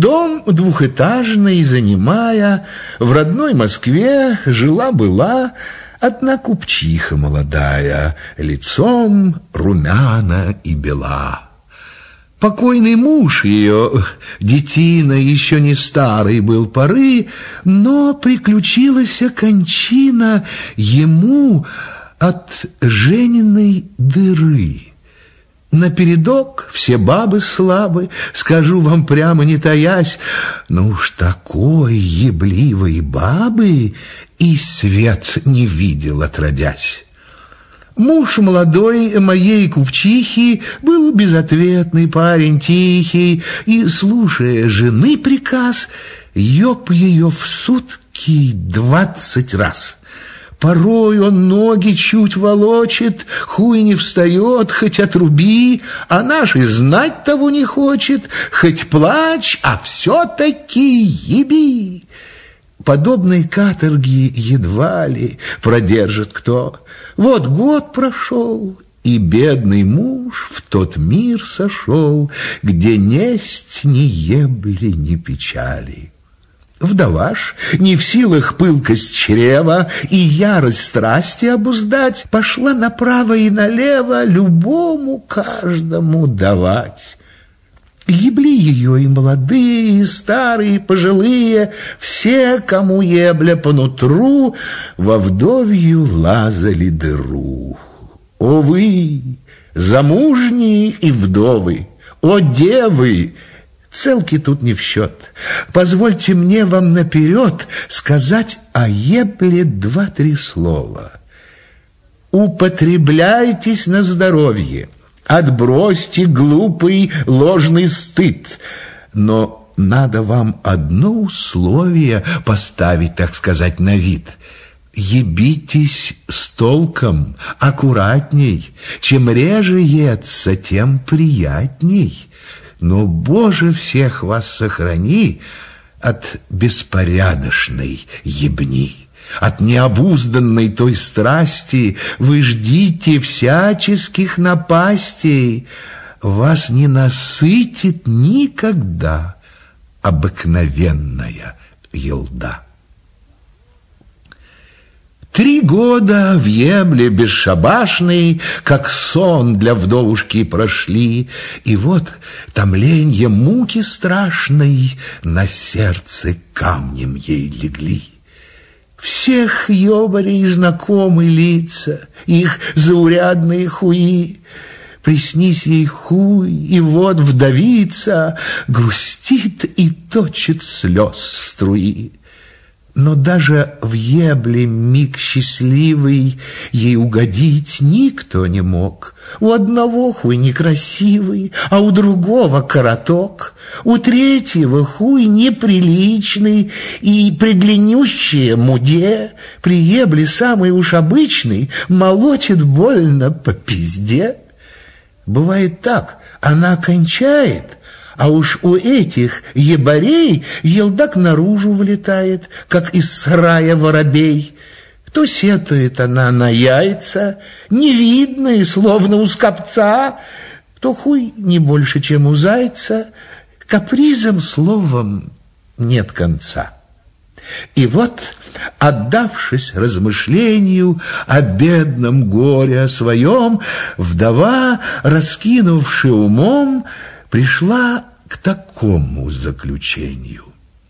Дом двухэтажный занимая, в родной Москве жила-была одна купчиха молодая, лицом румяна и бела. Покойный муж ее, детина, еще не старый был поры, но приключилась кончина ему от жениной дыры. Напередок все бабы слабы, скажу вам прямо не таясь, но уж такой ебливой бабы и свет не видел отродясь. Муж молодой моей купчихи был безответный парень, тихий, и, слушая жены приказ, еб ее в сутки 20 раз. Порой он ноги чуть волочит, хуй не встает, хоть отруби, а наш и знать того не хочет, хоть плачь, а все-таки еби. Подобной каторги едва ли продержит кто. Вот год прошел, и бедный муж в тот мир сошел, где несть ни ебли, ни печали. Вдова ж, не в силах пылкость чрева и ярость страсти обуздать, пошла направо и налево любому каждому давать. Ебли ее и молодые, и старые, и пожилые, все, кому ебля по нутру, во вдовью лазали дыру. О вы, замужние и вдовы, о девы! Целки тут не в счет. Позвольте мне вам наперед сказать о ебле 2-3 слова. Употребляйтесь на здоровье, отбросьте глупый ложный стыд, но надо вам одно условие поставить, так сказать, на вид. Ебитесь с толком, аккуратней. Чем реже еться, тем приятней. Но, Боже, всех вас сохрани от беспорядочной ебни, от необузданной той страсти. Вы ждите всяческих напастей, вас не насытит никогда обыкновенная елда. 3 года в ебле бесшабашной, как сон для вдовушки прошли, и вот томленье муки страшной на сердце камнем ей легли. Всех ёбарей знакомы лица, их заурядные хуи. Приснись ей хуй, и вот вдовица грустит и точит слез струи. Но даже в ебле миг счастливый ей угодить никто не мог. У одного хуй некрасивый, а у другого короток. У третьего хуй неприличный и предлиннющее муде. При ебле самый уж обычный молотит больно по пизде. Бывает так, она кончает, а уж у этих ебарей елдак наружу вылетает, как из сарая воробей. То сетует она на яйца, невидные, словно у скопца, то хуй не больше, чем у зайца. Капризом, словом, нет конца. И вот, отдавшись размышлению о бедном горе о своем, вдова, раскинувши умом, пришла к такому заключению.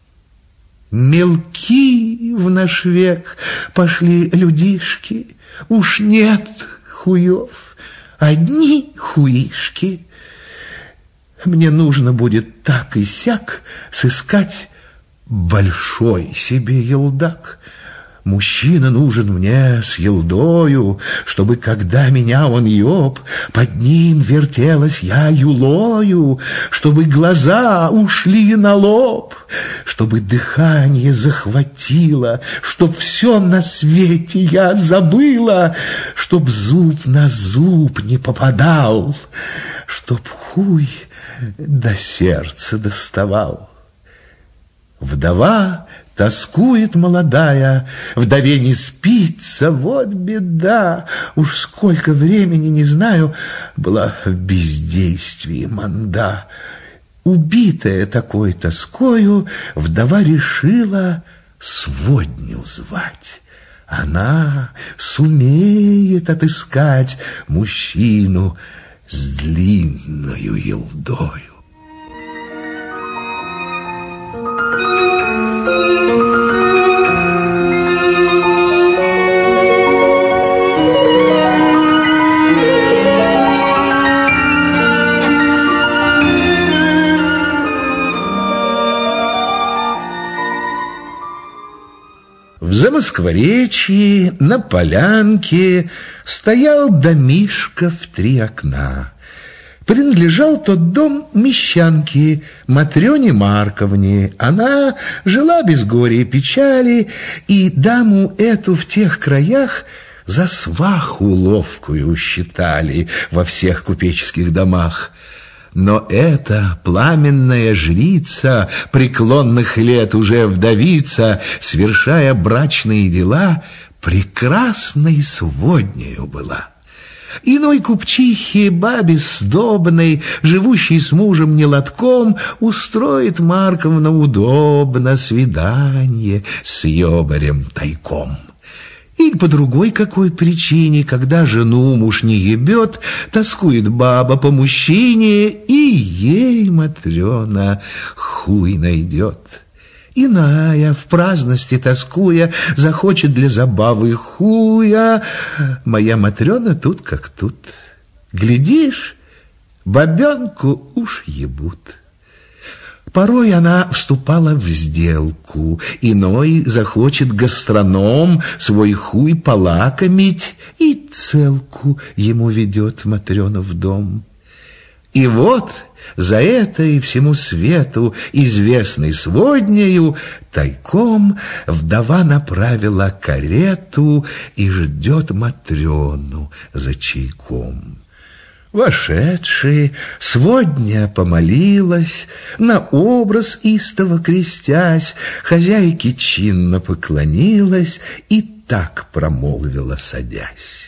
Мелки в наш век пошли людишки, уж нет хуев, одни хуишки. Мне нужно будет так и сяк сыскать большой себе елдак. Мужчина нужен мне с елдою, чтобы, когда меня он еб, под ним вертелась я юлою, чтобы глаза ушли на лоб, чтобы дыхание захватило, чтоб все на свете я забыла, чтоб зуб на зуб не попадал, чтоб хуй до сердца доставал. Вдова тоскует молодая, вдове не спится, вот беда. Уж сколько времени, не знаю, была в бездействии манда. Убитая такой тоскою, вдова решила сводню звать. Она сумеет отыскать мужчину с длинною елдою. В Замоскворечье на полянке стоял домишко в 3 окна. Принадлежал тот дом мещанке Матрёне Марковне. Она жила без горя и печали, и даму эту в тех краях за сваху ловкую считали во всех купеческих домах. Но эта пламенная жрица, преклонных лет уже вдовица, свершая брачные дела, прекрасной своднею была. Иной купчихе, бабе сдобной, живущей с мужем нелотком, устроит Марковна удобно свидание с ёбарем тайком. Или по другой какой причине, когда жену муж не ебет, тоскует баба по мужчине, и ей Матрёна хуй найдет. Иная, в праздности тоскуя, захочет для забавы хуя. Моя Матрёна тут как тут. Глядишь, бабёнку уж ебут. Порой она вступала в сделку, иной захочет гастроном свой хуй полакомить, и целку ему ведет Матрёна в дом. И вот за это и всему свету, известной своднею, тайком вдова направила карету и ждет Матрёну за чайком. Вошедши, сводня помолилась, на образ истово крестясь, хозяйке чинно поклонилась и так промолвила, садясь: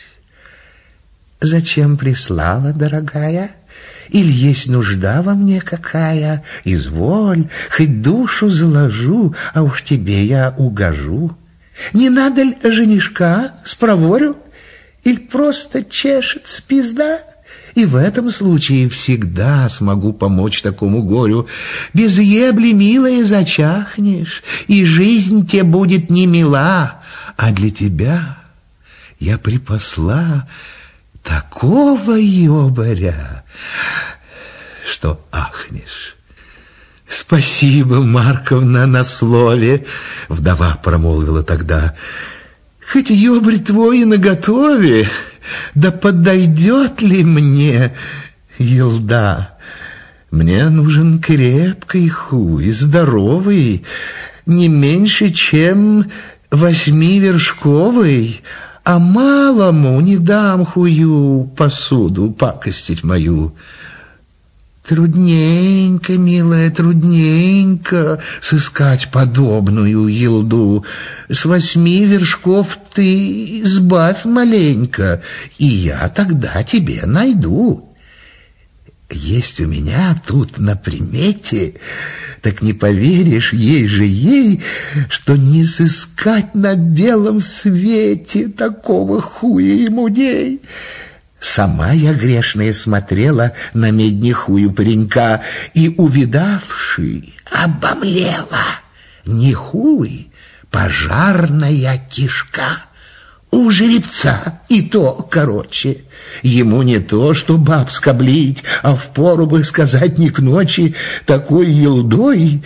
«Зачем прислала, дорогая? Или есть нужда во мне какая? Изволь, хоть душу заложу, а уж тебе я угожу. Не надо ли женишка, спроворю? Или просто чешется пизда? И в этом случае всегда смогу помочь такому горю. Без ебли, милая, зачахнешь, и жизнь тебе будет не мила, а для тебя я припасла такого ёбаря, что ахнешь». «Спасибо, Марковна, на слове», — вдова промолвила тогда. «Хоть ёбарь твой и наготове, да подойдет ли мне елда? Мне нужен крепкий хуй, здоровый, не меньше, чем 8-вершковый, а малому не дам хую посуду пакостить мою». «Трудненько, милая, трудненько сыскать подобную елду. С 8 вершков ты сбавь маленько, и я тогда тебе найду. Есть у меня тут на примете, так не поверишь, ей же ей, что не сыскать на белом свете такого хуя и мудей». Сама я, грешная, смотрела на меднихую паренька и, увидавши, обомлела. Не хуй, пожарная кишка. У жеребца и то короче. Ему не то, что баб скоблить, а впору бы сказать не к ночи такой елдой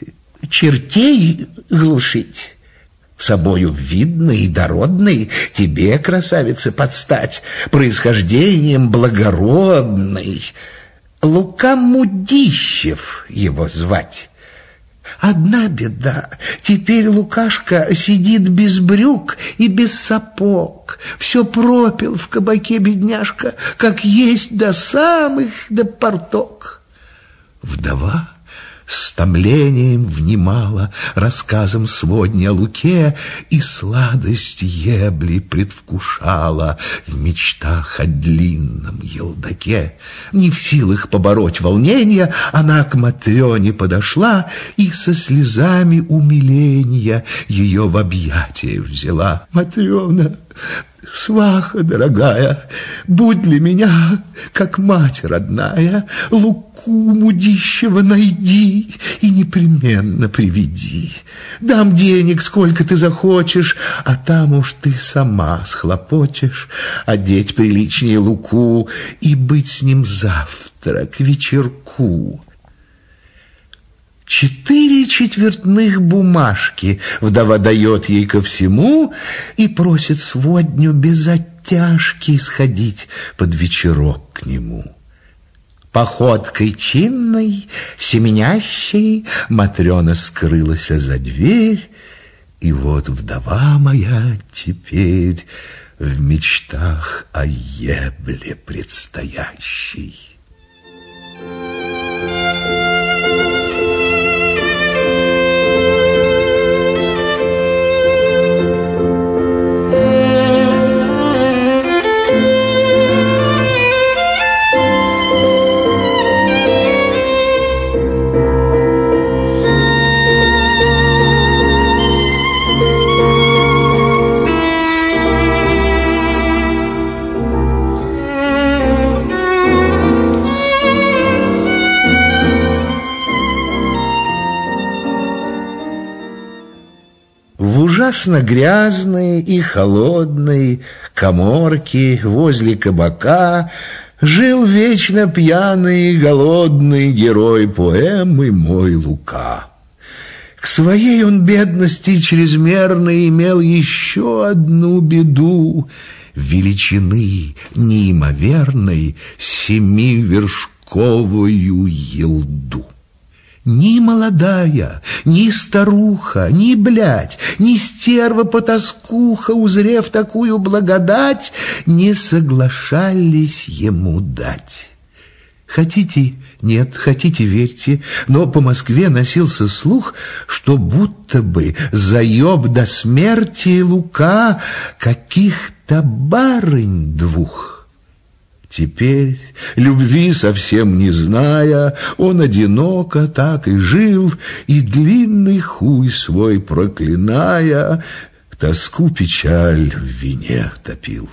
чертей глушить. Собою видный и дородный, тебе, красавице, подстать, происхождением благородный. Лука Мудищев его звать. Одна беда, теперь Лукашка сидит без брюк и без сапог. Все пропил в кабаке бедняжка, как есть до самых до порток. Вдова с томлением внимала рассказам сводни о Луке и сладость ебли предвкушала в мечтах о длинном елдаке. Не в силах побороть волнения, она к Матрёне подошла и со слезами умиления ее в объятия взяла. «Матрёна, сваха дорогая, будь для меня, как мать родная, Луку Мудищева найди и непременно приведи. Дам денег, сколько ты захочешь, а там уж ты сама схлопочешь одеть приличнее Луку и быть с ним завтра к вечерку». 4 четвертных бумажки вдова дает ей ко всему и просит сводню без оттяжки сходить под вечерок к нему. Походкой чинной, семенящей, Матрёна скрылась за дверь, и вот вдова моя теперь в мечтах о ебле предстоящей. В ужасно грязной и холодной каморке возле кабака жил вечно пьяный и голодный герой поэмы мой Лука. К своей он бедности чрезмерной имел еще одну беду — величины неимоверной 7-вершковую елду. Ни молодая, ни старуха, ни блядь, ни стерва-потаскуха, узрев такую благодать, не соглашались ему дать. Хотите — нет, хотите — верьте, но по Москве носился слух, что будто бы заеб до смерти Лука каких-то барынь 2. Теперь, любви совсем не зная, он одиноко так и жил, и длинный хуй свой проклиная, тоску печаль в вине топил.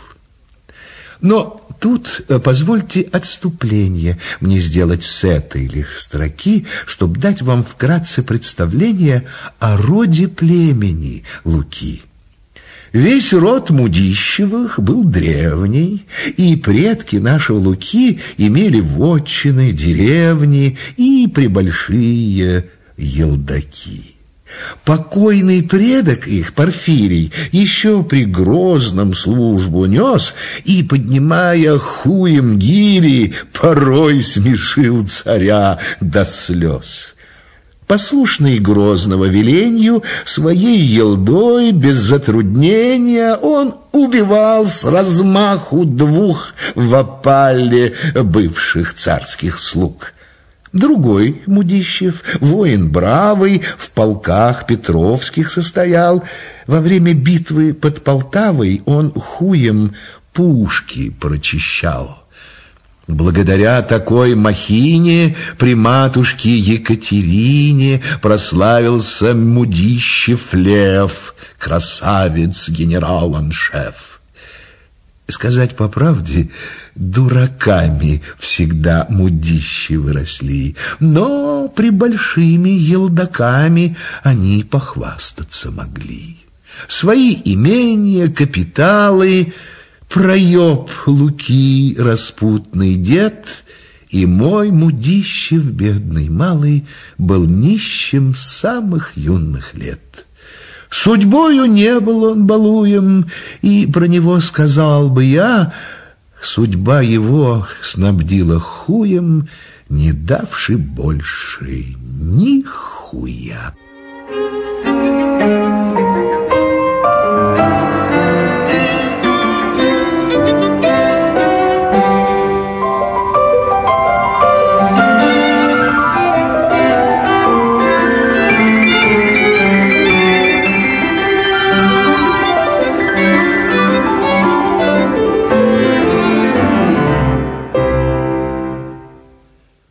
Но тут позвольте отступление мне сделать с этой лишь строки, чтобы дать вам вкратце представление о роде племени Луки. Весь род Мудищевых был древний, и предки нашего Луки имели вотчины, деревни и прибольшие елдаки. Покойный предок их, Порфирий, еще при Грозном службу нес и, поднимая хуем гири, порой смешил царя до слез. Послушный Грозного веленью, своей елдой без затруднения он убивал с размаху 2 в опале бывших царских слуг. Другой Мудищев, воин бравый, в полках Петровских состоял. Во время битвы под Полтавой он хуем пушки прочищал. Благодаря такой махине при матушке Екатерине прославился Мудищев Лев, красавец генерал-аншеф. Сказать по правде, дураками всегда Мудищевы росли, но при большими елдаками они похвастаться могли. Свои имения, капиталы проеб Луки распутный дед, и мой Мудищев, бедный малый, был нищим с самых юных лет. Судьбою не был он балуем, и про него сказал бы я, судьба его снабдила хуем, не давши больше ни хуя.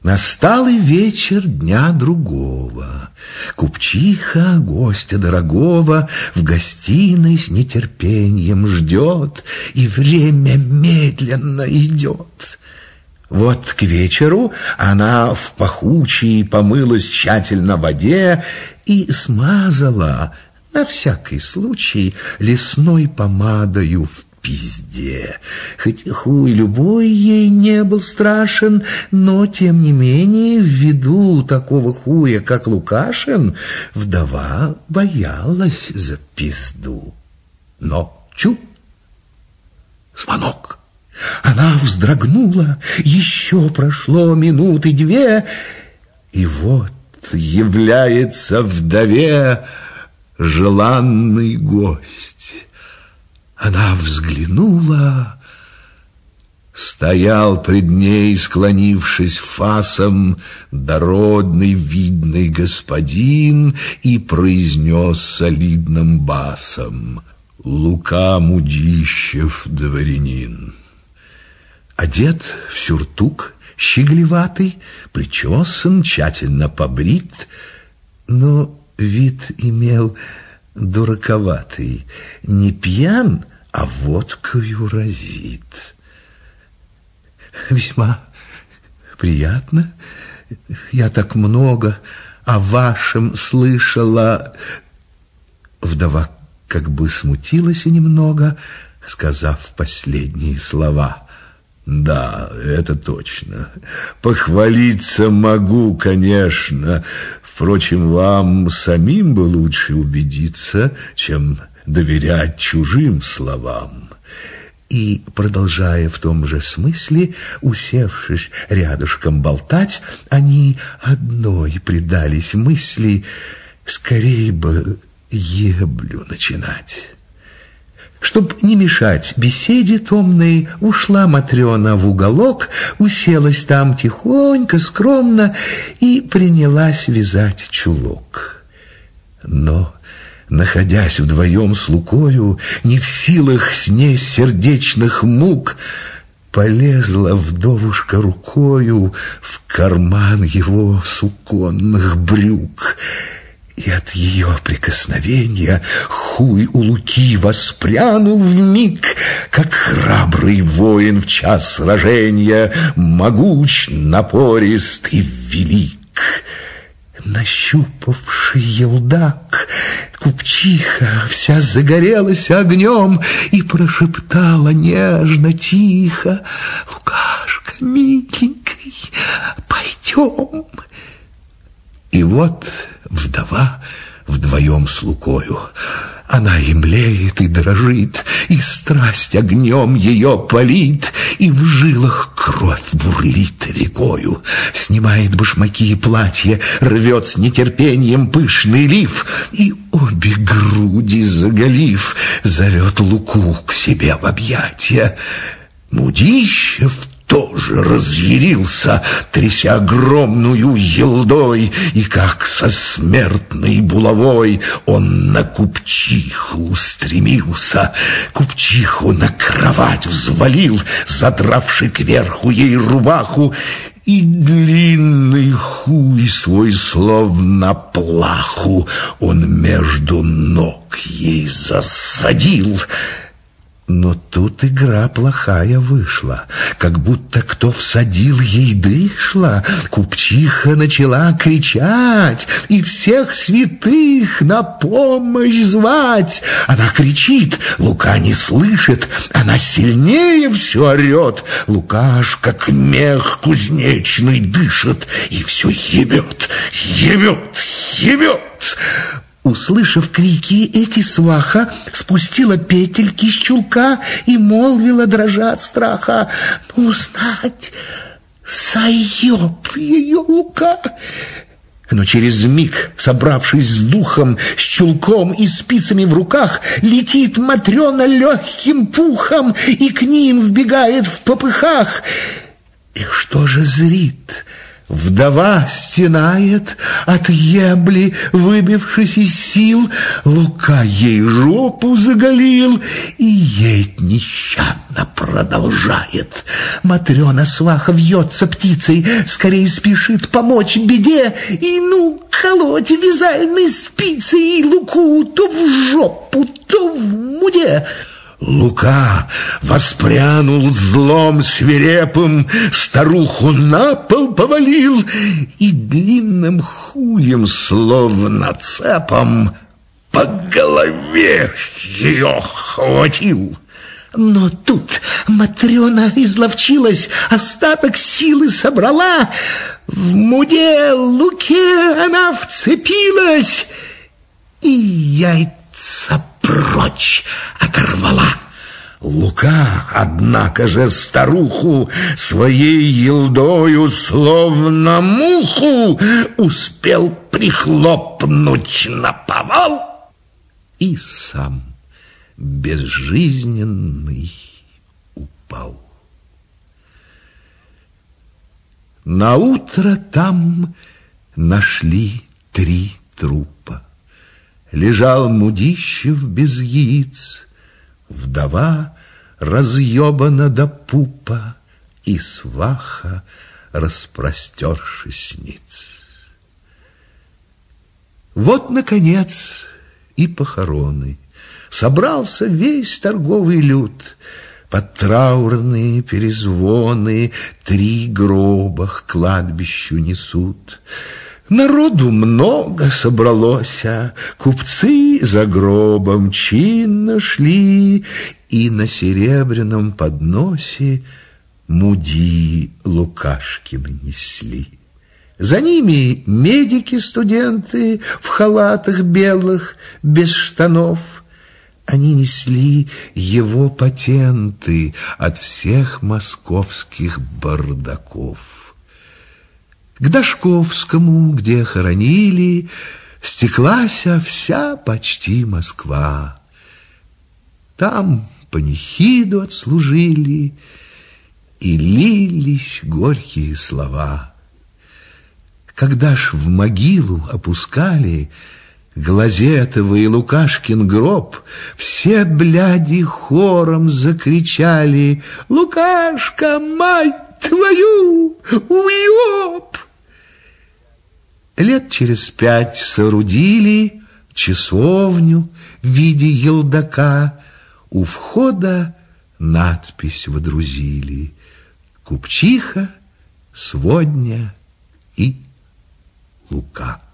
Настал и вечер дня другого. Купчиха гостя дорогого в гостиной с нетерпением ждет, и время медленно идет. Вот к вечеру она в пахучей помылась тщательно в воде и смазала на всякий случай лесной помадою в пизде. Хоть хуй любой ей не был страшен, но, тем не менее, ввиду такого хуя, как Лукашин, вдова боялась за пизду. Но чу! Звонок! Она вздрогнула, еще прошло минуты две, и вот является вдове желанный гость. Она взглянула, стоял пред ней, склонившись фасом, дородный видный господин, и произнес солидным басом: «Лука Мудищев, дворянин». Одет в сюртук щеглеватый, причесан, тщательно побрит, но вид имел дураковатый. Не пьян, а водкою разит. Весьма приятно. Я так много о вашем слышала. Вдова как бы смутилась и немного, сказав последние слова. Да, это точно. Похвалиться могу, конечно. Впрочем, вам самим бы лучше убедиться, чем доверять чужим словам. И, продолжая в том же смысле, усевшись рядышком болтать, они одной предались мысли: скорей бы еблю начинать. Чтоб не мешать беседе томной, ушла Матрена в уголок, уселась там тихонько, скромно и принялась вязать чулок. Но, находясь вдвоем с Лукою, не в силах снесть сердечных мук, полезла вдовушка рукою в карман его суконных брюк. И от ее прикосновения хуй у Луки воспрянул вмиг, как храбрый воин в час сражения, могуч, напорист и велик. Нащупавший елдак, купчиха вся загорелась огнем и прошептала нежно, тихо: «Лукашка, миленький, пойдем». И вот вдова вдвоем с Лукою. Она и млеет, и дрожит, и страсть огнем ее палит, и в жилах кровь бурлит рекою. Снимает башмаки и платье, рвет с нетерпением пышный лиф, и обе груди заголив, зовет Луку к себе в объятия. Мудищев тоже разъярился, тряся огромную елдой, и как со смертной булавой он на купчиху устремился. Купчиху на кровать взвалил, задравши кверху ей рубаху, и длинный хуй свой, словно плаху, он между ног ей засадил. Но тут игра плохая вышла, как будто кто всадил ей дышло. Купчиха начала кричать и всех святых на помощь звать. Она кричит, Лука не слышит, она сильнее все орет. Лукаш, как мех кузнечный, дышит и все ебет, ебет, ебет. Услышав крики эти, сваха спустила петельки с чулка и молвила, дрожа от страха: «Ну, знать, заеб ее Лука!» Но через миг, собравшись с духом, с чулком и спицами в руках, летит Матрена легким пухом и к ним вбегает в попыхах. И что же зрит Вдова стенает от ебли, выбившись из сил. Лука ей жопу заголил и ей нещадно продолжает. Матрена сваха вьется птицей, скорее спешит помочь беде, и колоть вязальной спицей Луку то в жопу, то в муде. Лука воспрянул злом свирепым, старуху на пол повалил и длинным хуем, словно цепом, по голове ее хватил. Но тут Матрена изловчилась, остаток силы собрала, в муде Луке она вцепилась и яйца прочь оторвала. Лука, однако же, старуху своей елдою, словно муху, успел прихлопнуть наповал и сам безжизненный упал. Наутро там нашли 3 трупа. Лежал Мудищев без яиц, вдова разъебана до пупа, и сваха, распростершись ниц. Вот, наконец, и похороны. Собрался весь торговый люд. Под траурные перезвоны 3 гроба к кладбищу несут. Народу много собралося, купцы за гробом чинно шли, и на серебряном подносе муди Лукашкины несли. За ними медики-студенты в халатах белых, без штанов. Они несли его патенты от всех московских бардаков. К Дашковскому, где хоронили, стеклася вся почти Москва. Там панихиду отслужили, и лились горькие слова. Когда ж в могилу опускали Глазетовый и Лукашкин гроб, все бляди хором закричали: «Лукашка, мать твою, уёб!» Лет через 5 соорудили часовню в виде елдака. У входа надпись водрузили: «Купчиха, сводня и Лука».